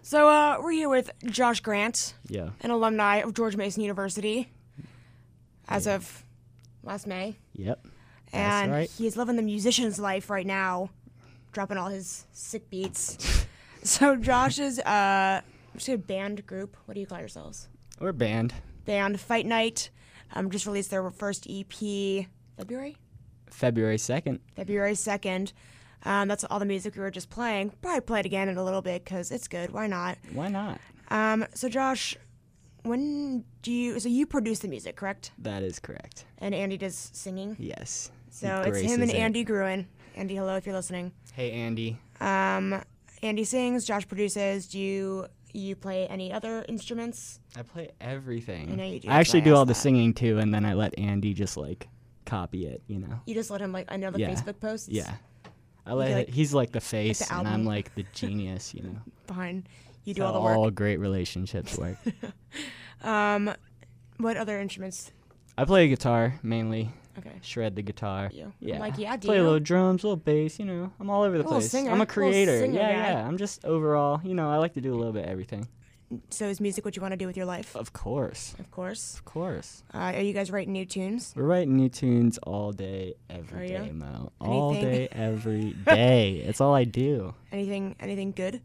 So we're here with Josh Grant, Yeah. an alumni of George Mason University, as of last May. Yep. And right. he's living the musician's life right now, dropping all his sick beats. So Josh is just a band group. What do you call yourselves? We're banned. Band Fight Night. Just released their first EP February February 2nd. 2nd. That's all the music we were just playing. Probably play it again in a little bit because it's good. Why not? Why not? So Josh, so you produce the music, correct? That is correct. And Andy does singing. Yes. So He it's him and graces it. Andy Gruen. Andy, hello if you're listening. Hey, Andy. Andy sings, Josh produces. Do you play any other instruments? I play everything. I know you do, I actually that's why I do all asked the that. singing too, and then I let Andy just copy it, You just let him I know the Yeah. Facebook posts. Yeah. like- He's like the face, the and album. I'm like the genius, Behind you do That's all how the work. all great relationships work. What other instruments? I play guitar mainly. Okay. Shred the guitar. You? Yeah. Like, yeah, do play a you? little drums, a little bass, I'm all over the Little place. singer, I'm a little creator. singer guy. Yeah. I'm just overall, I like to do a little bit of everything. So is music what you want to do with your life? Of course. Of course. Of course. Are you guys writing new tunes? We're writing new tunes all day, Are every you? day, Mo. All Anything- day, every day. It's all I do. Anything good?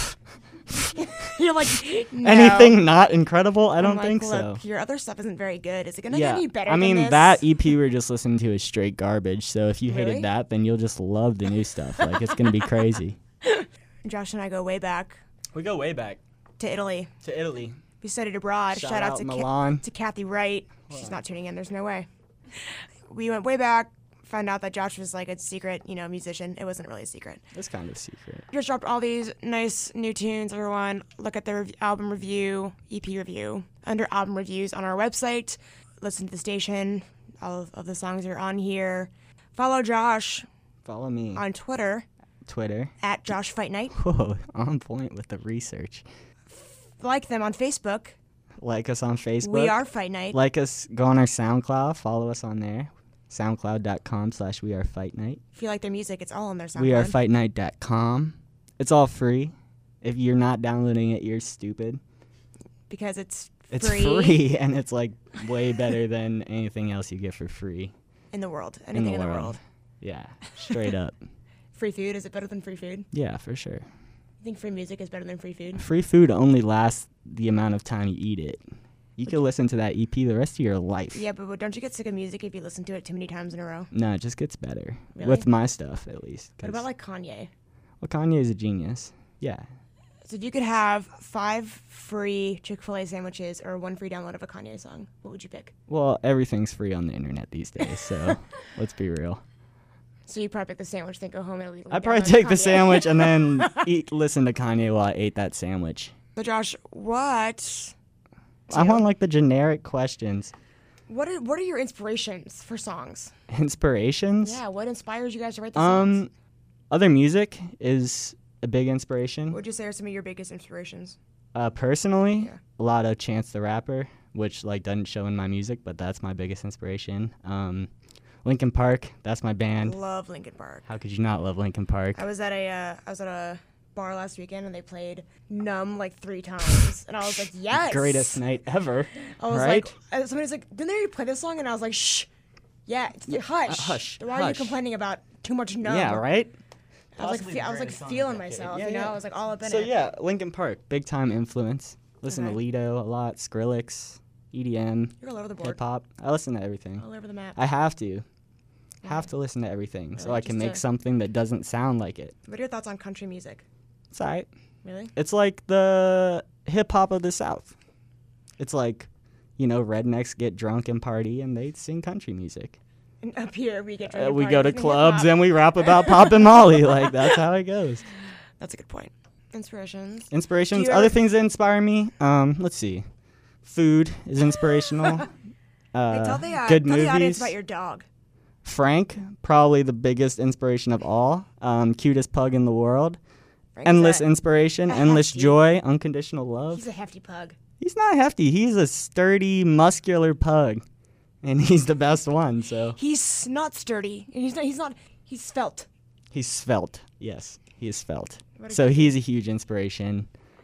You're like, no. Anything not incredible? I I'm don't like, think look, so. your other stuff isn't very good. Is it gonna Yeah, get any better? I mean than this? that EP we were just listening to is straight garbage. So if you Really? hated that, then you'll just love the new stuff. Like it's gonna be crazy. Josh and I go way back We go way back to Italy. to Italy. We studied abroad. Shout Shout out out to Milan. to Kathy Wright. She's not tuning in. There's no way. We went way back. Found out that Josh was like a secret, musician. It wasn't really a secret. It's kind of secret. Just dropped all these nice new tunes, everyone. Look at their album review, EP review, under album reviews on our website. Listen to the station. All of the songs are on here. Follow Josh Follow me. on Twitter Twitter. at Josh Fight Night. Whoa, on point with the research. Like them on Facebook. Like us on Facebook. We are Fight Night. Like us, go on our SoundCloud. Follow us on there. SoundCloud.com/WeAreFightNight. If you like their music, it's all on their SoundCloud. WeAreFightNight.com. It's all free. If you're not downloading it, you're stupid. Because it's It's free, free and it's like way better than anything else you get for free in the world. Anything in the world. Yeah, straight up. Free food, is it better than free food? Yeah, for sure. You think free music is better than free food? Free food only lasts the amount of time you eat it. You can listen to that EP the rest of your life. Yeah, but don't you get sick of music if you listen to it too many times in a row? No, it just gets better. Really? With my stuff, at least. What about like Kanye? Well, Kanye is a genius. Yeah. So if you could have 5 free Chick-fil-A sandwiches or 1 free download of a Kanye song, what would you pick? Well, everything's free on the internet these days, so let's be real. So you probably pick the sandwich, then go home and illegally I'd probably download take the Kanye. sandwich and then listen to Kanye while I ate that sandwich. So Josh, what I want like the generic questions. are your inspirations for songs? Inspirations? Yeah, what inspires you guys to write the songs? Other music is a big inspiration. What would you say are some of your biggest inspirations? Personally, Yeah. a lot of Chance the Rapper, which like doesn't show in my music, but that's my biggest inspiration. Linkin Park, that's my I band. love Linkin Park. How could you not love Linkin Park? I was at a bar last weekend and they played Numb like 3 times, and I was like, yes, Greatest night ever. I was right? like, somebody's like, didn't they already play this song? And I was like, shh, yeah, hush, hush, Why are you hush. complaining about too much Numb? Yeah, right? I was Possibly the like greatest song feeling of the decade. myself, Yeah, you know. yeah. I was like all up in So it. yeah, Linkin Park, big time influence. Listen to Okay. Lido a lot, Skrillex, EDM, You're all over the board, hip hop. I listen to everything. all over the map. I have to. Why? Have to listen to everything so Really? I can Just make to- something that doesn't sound like it. What are your thoughts on country music? It's alright. Really? It's like the hip hop of the South. It's like, rednecks get drunk and party and they sing country music. And up here we get drunk and We party go to listening clubs hip-hop. and we rap about Pop and Molly. Like, that's how it goes. That's a good point. Inspirations. Inspirations, Do you other ever- things that inspire me. Let's see. Food is inspirational. Hey, tell the good tell the audience movies. about your dog. Frank, probably the biggest inspiration of all. Cutest pug in the world. Frank's Endless a- inspiration, a endless hefty. joy, unconditional love. He's a hefty pug. He's not hefty. He's a sturdy, muscular pug. And he's the best one, so. He's not sturdy. And he's svelte. He's svelte. Yes, he is svelte. What a So good- he's a huge inspiration.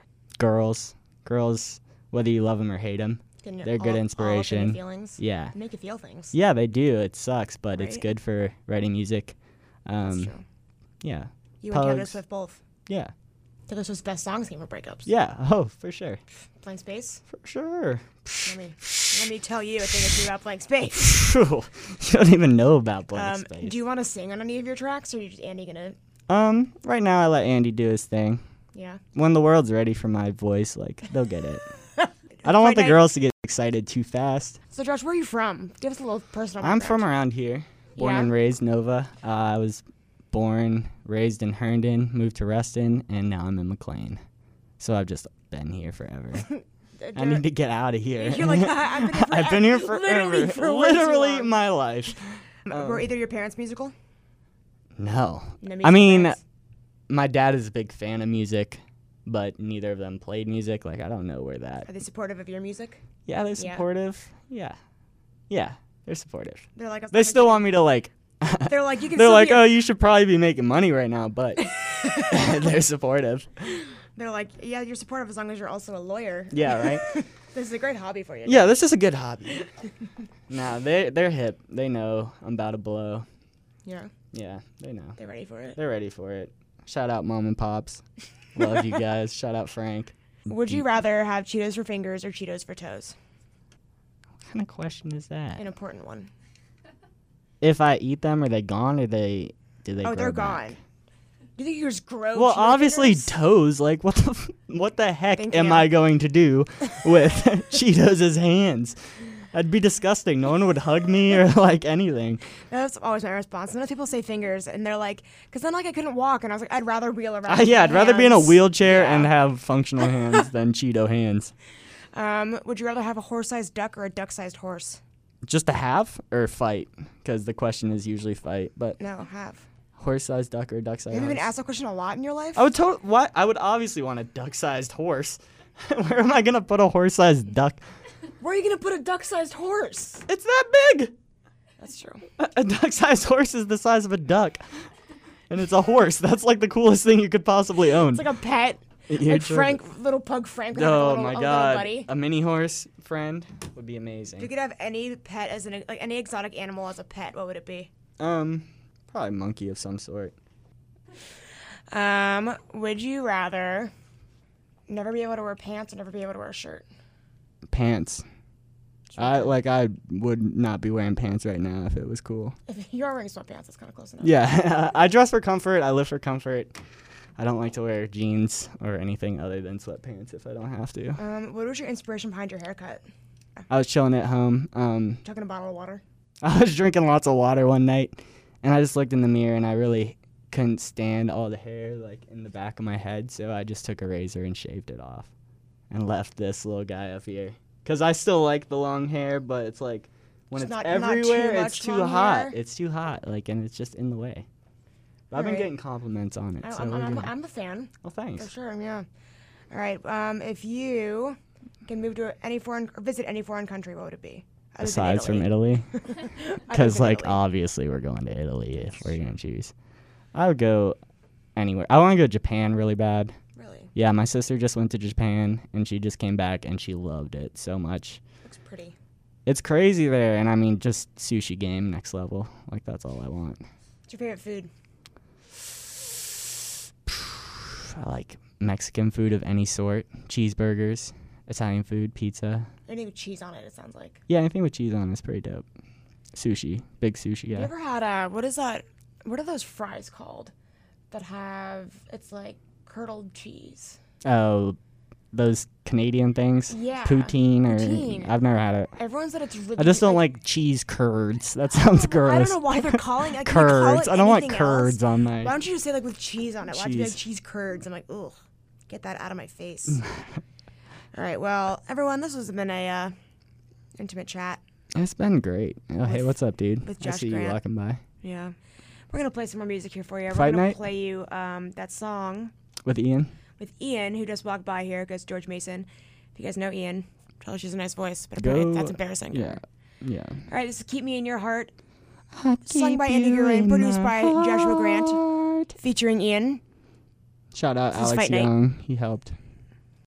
girls. Girls, whether you love them or hate them, they're good inspiration. All up in your feelings. Yeah. They make you feel things. Yeah, they do. It sucks, but it's Right? good for writing music. That's true. Yeah. You and Taylor Pugs. Swift both. Yeah. Taylor Swift's best songs came from breakups. Yeah. Oh, for sure. Blank Space. For sure. Let me tell you a thing or two about Blank Space. You don't even know about Blank Space. Do you want to sing on any of your tracks, or are you just Andy gonna? Right now I let Andy do his thing. Yeah. When the world's ready for my voice, like, they'll get it. I don't want the girls to get excited too fast. So Josh, where are you from? Give us a little personal. I'm background. from around here. Born Yeah? and raised Nova. I was born, raised in Herndon, moved to Reston, and now I'm in McLean. So I've just been here forever. I need to get out of here. You're like, I've I've been here forever. Literally for way too Literally long. my life. Were either your parents musical? No. No I musical mean, parents? my dad is a big fan of music, but neither of them played music. Like, I don't know where that. Are they supportive of your music? Yeah, they're Yeah. supportive. Yeah. Yeah, they're supportive. They're like, They still want me to, like, They're like, you can. they're still like, be oh, you should probably be making money right now, but they're supportive. They're like, yeah, you're supportive as long as you're also a lawyer. Yeah, right? This is a great hobby for you. Yeah, this is a good hobby. Nah, they're hip. They know I'm about to blow. Yeah. Yeah, they know. They're ready for it. They're ready for it. Shout out Mom and Pops. Love you guys. Shout out Frank. Would you rather have Cheetos for fingers or Cheetos for toes? What kind of question is that? An important one. If I eat them, are they gone or do they Oh, grow they're back? gone. Do you think you just grow? Well, Cheeto obviously fingers? toes. Like, what the heck Thank am you. I going to do with Cheetos' hands? That'd be disgusting. No one would hug me or like anything. That's always my response. Sometimes people say fingers, and they're like, because then like I couldn't walk, and I was like, I'd rather wheel around. with Yeah, my I'd rather be in a hands. wheelchair Yeah. and have functional hands than Cheeto hands. Would you rather have a horse-sized duck or a duck-sized horse? Just to have or fight? Because the question is usually fight. But No, have. horse-sized duck or duck-sized Have you been horse? asked that question a lot in your life? I would what? I would obviously want a duck-sized horse. Where am I gonna put a horse-sized duck? Where are you gonna put a duck-sized horse? It's that big. That's true. A duck-sized horse is the size of a duck, and it's a horse. That's like the coolest thing you could possibly own. It's like a pet. You're Like true. Frank, little pug Frank. would have Oh a little, my a god, Little buddy. a mini horse friend would be If you amazing. could have any pet as like any exotic animal as a pet, what would it be? Probably a monkey of some sort. Would you rather never be able to wear pants or never be able to wear a shirt? Pants. I would not be wearing pants right now if it was cool. If you are wearing sweatpants, that's kind of close enough. Yeah, I dress for comfort. I live for comfort. I don't like to wear jeans or anything other than sweatpants if I don't have to. What was your inspiration behind your haircut? I was chilling at home. Chugging a bottle of water. I was drinking lots of water one night, and I just looked in the mirror, and I really couldn't stand all the hair like in the back of my head, so I just took a razor and shaved it off and left this little guy up here. Because I still like the long hair, but it's like when It's it's not everywhere, too it's much too long hot. hair? It's too hot, like, and it's just in the way. But I've been Alright. getting compliments on it, so we're I'm good. a fan. Well, For thanks. sure, yeah. All right. If you can move to any foreign or visit any foreign country, what would it be? Other than Aside from Italy, Other because than like Italy. obviously we're going to Italy if we're gonna choose. I would go anywhere. I want to go to Japan really bad. Really, Yeah, my sister just went to Japan and she just came back and she loved it so much. looks pretty. It's crazy there, and I mean just sushi game next level. Like that's all I want. What's your favorite food? I like Mexican food of any sort, cheeseburgers, Italian food, pizza. Anything with cheese on it, it sounds like. Yeah, anything with cheese on is pretty dope. Sushi, big sushi You guy. ever had what is that? What are those fries called? That have it's like curdled cheese. Oh, those Canadian things? Yeah, Poutine or poutine. I've never had it. Everyone said it's really. I just don't like cheese curds. That sounds gross. I don't know why they're calling like, can they call Curds. it I don't want anything curds else? on Why my. don't you just say like with cheese on it? Why'd you be like Cheese. cheese curds? I'm like, ugh, get that out of my face. All right, well, everyone, this has been a intimate chat. It's been great. Oh, hey, what's up, dude? with I Josh see you Grant. walking by. Yeah, we're gonna play some more music here for you. We're Fight gonna night? play you that song With Ian? with Ian, who just walked by here, goes George Mason. If you guys know Ian, tell her she's a nice voice, but Go- apparently that's embarrassing. Yeah. Yeah. All right, this is "Keep Me in Your Heart," sung by Andy Guerin, produced by Joshua Grant, featuring Ian. Shout out This is Alex Fight Night. Young. He helped.